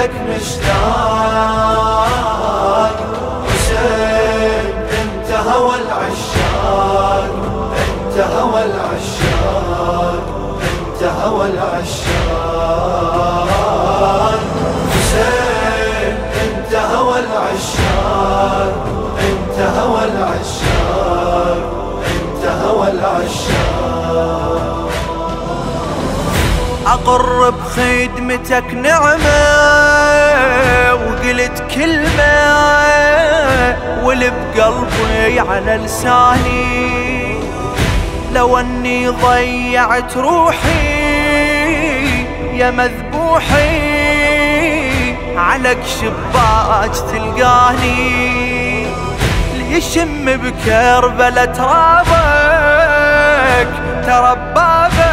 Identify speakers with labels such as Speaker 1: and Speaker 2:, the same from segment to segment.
Speaker 1: إلك مشتاق حسين انت هوى العشاق انت هوى العشاق انت هوى العشاق حسين انت هوى العشاق انت هوى العشاق انت هوى العشاق.
Speaker 2: أقر بخدمتك نعمة وقلت كلمة واللي بقلبي على لساني لو أني ضيعت روحي يا مذبوحي على شباك تلقاني ليشم بكربلة ترابك تربابك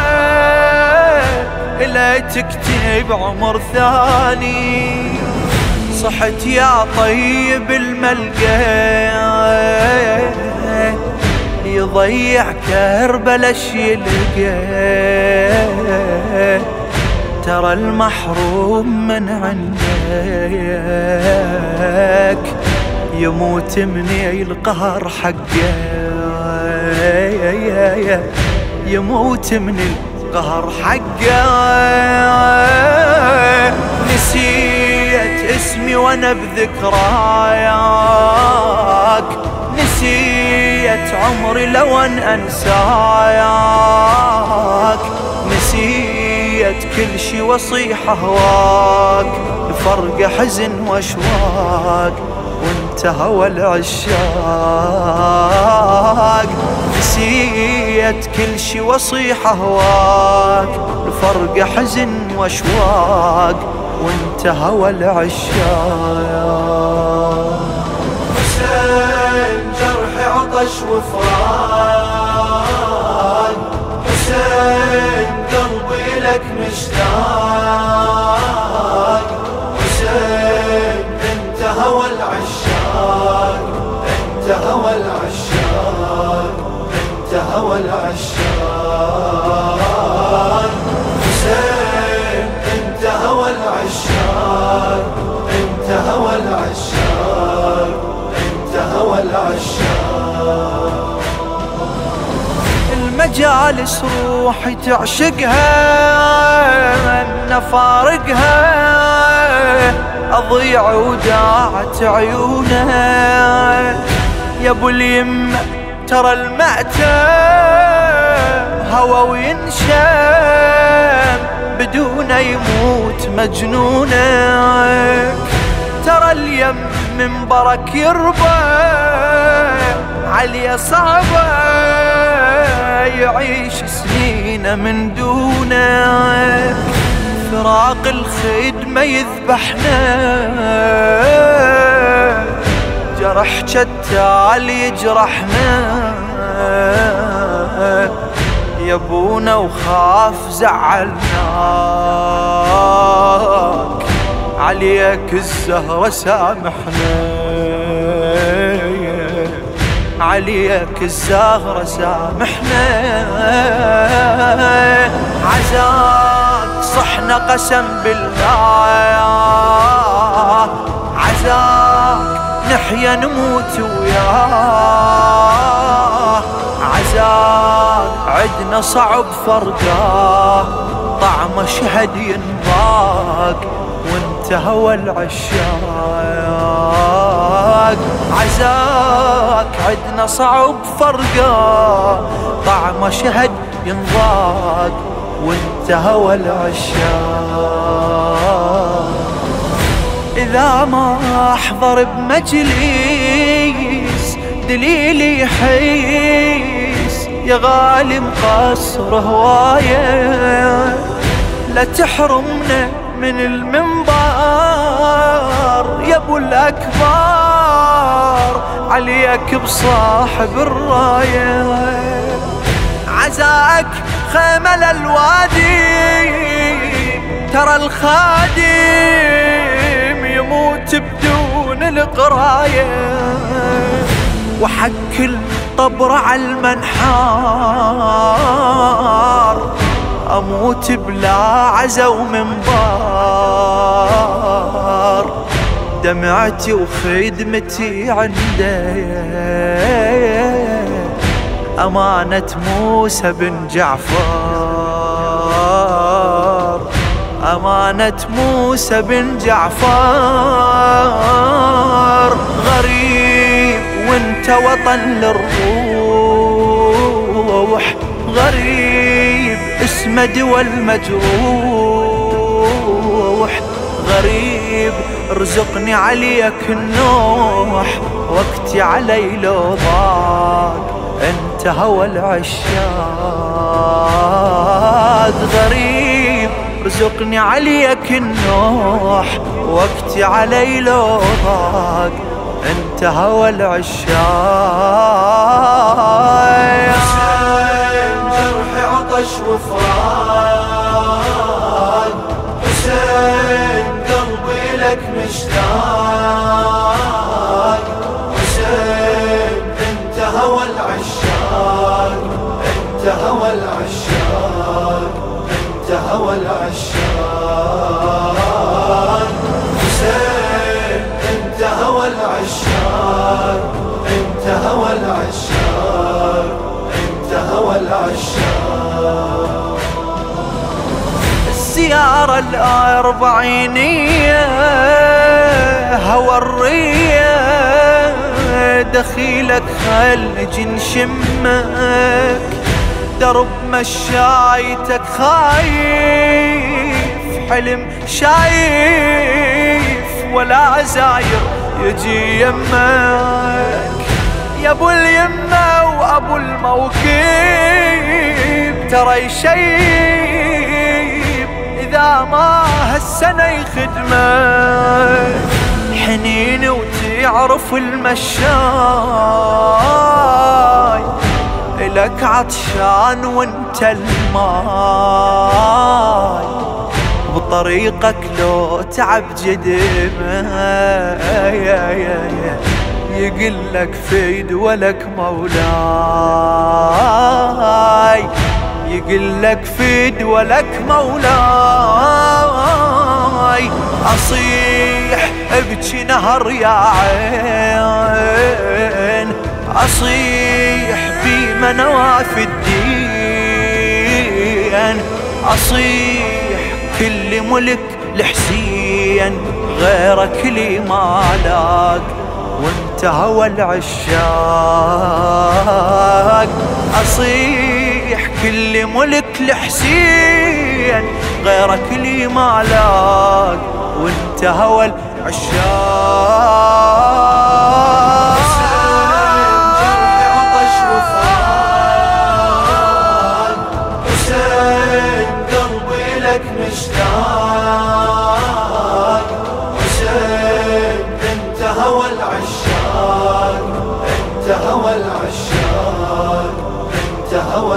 Speaker 2: لا تكتب عمر ثاني صحت يا طيب الملقى يضيع كربلا يلقى ترى المحروم من عندك يموت من القهر حقه يموت من قهر حقه. نسيت اسمي وانا بذكراياك نسيت عمري لو ان انساياك نسيت كل شي وصيح اهواك فرق حزن واشواق وانت هوى العشاق نسيت كل شي وصيح اهواك الفرق حزن واشواق وانت هوى العشاق.
Speaker 1: حسين جرحي عطش وفراق حسين قلبي لك مشتاق حسين انت هوى العشاق انت هوى العشاق انت هوى العشاق حسين انت هوى العشاق انت هوى العشاق انت هوى العشاق.
Speaker 2: المجالس روحي تعشقها من فارقها اضيع وداعت عيونها يا ابو اليمه ترى المأتم هوى وينشم بدون يموت مجنونك ترى اليم من برك يربى علي صعبة يعيش سنين من دونك فراق الخدمة يذبحنا جرح جتال يجرحنا يا ابونا وخاف زعلناك عليك الزهرة سامحنا عليك الزهرة سامحنا عزاك صحنا قسم بالله عزاك نحيا نموت وياه عزاك عدنا صعب فرقاه طعم شهد ينضاق وانت هوى العشاق عزاك عدنا صعب فرقاه طعم شهد ينضاق وانت هوى العشاق. إذا ما أحضر بمجلس دليلي يحيس يا غالي مقصر هواية لا تحرمنا من المنبر يا ابو الأكبر عليك بصاحب الراية عزاك خيمة للوادي ترى الخادم يموت بدون القراية وحك الطبر على المنحار أموت بلا عزا ومنبار دمعتي وخدمتي عنده. أمانة موسى بن جعفر، أمانة موسى بن جعفر. غريب وانت وطن للروح، غريب اسمه دول مجروح. غريب ارزقني عليك النوح، وقتي علي لو ضاق انت هوى العشاق. غريب ارزقني عليك النوح، وقتي علي لو ضاق انت هوى العشاق.
Speaker 1: جرحي عطش وفراق، حسين قلبي لك مشتاق. حسين انت هوى العشاق، انت هوى العشاق، انت هوى العشاق. حسين انت هوى العشاق، انت هوى العشاق، انت هوى العشاق.
Speaker 2: الزيارة الأربعينية هوى الرية، دخيلك خلج نشمك. درب مشايتك خايف، حلم شايف ولا زاير يجي يمك. يا ابو اليمة وابو الموكب ترى يشيب اذا ما هالسنة يخدمك. حنين وتعرف المشاي، إلك عطشان وانت الماي. بطريقك لو تعب جدمه يقلك فيد ولك مولاي، يقلك فيد ولك مولاي. أصيح ابكي نهر يا عين، أصيح بما نواف الدين. أصيح كل ملك لحسين، غيرك لي ما لاق وانت هوى العشاق. أصيح كل ملك لحسين، غيرك لي ما لاق وانت هوى العشاق.
Speaker 1: جرحي عطش وفراق، حسين قلبي لك مشتاق. حسين انت هوى العشاق، انت هوى العشاق، انت هوى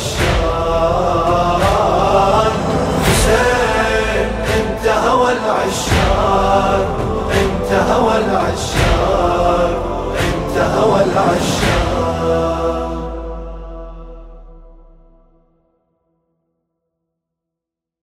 Speaker 1: العشاق. حسين انت هوى العشاق، انت هوى العشاق، انت هوى العشاق.